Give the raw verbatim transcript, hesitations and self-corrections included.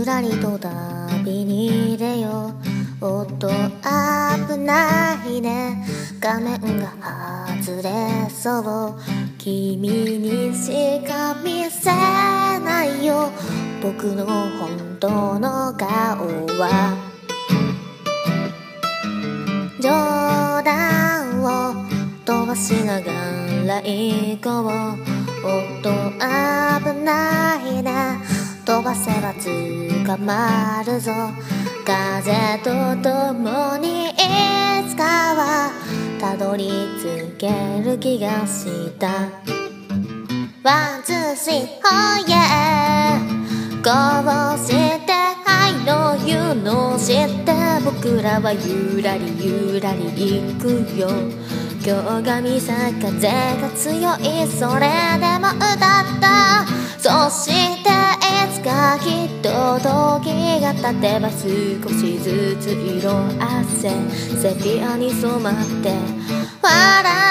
らりと旅に出よう。おっと危ないね、画面が外れそう。君にしか見せないよ、僕の本当の顔は。冗談を飛ばしながら行こう。おっと危ないね、飛ばせば捕まるぞ。風と共にいつかはたどり着ける気がした。ワンツースリーホーイエー、こうして愛の言うのを知って、僕らはゆらりゆらり行くよ。今日が見さ風が強い、それでも歌った。そしていつかきっと時が経てば少しずつ色あせセピアに染まって笑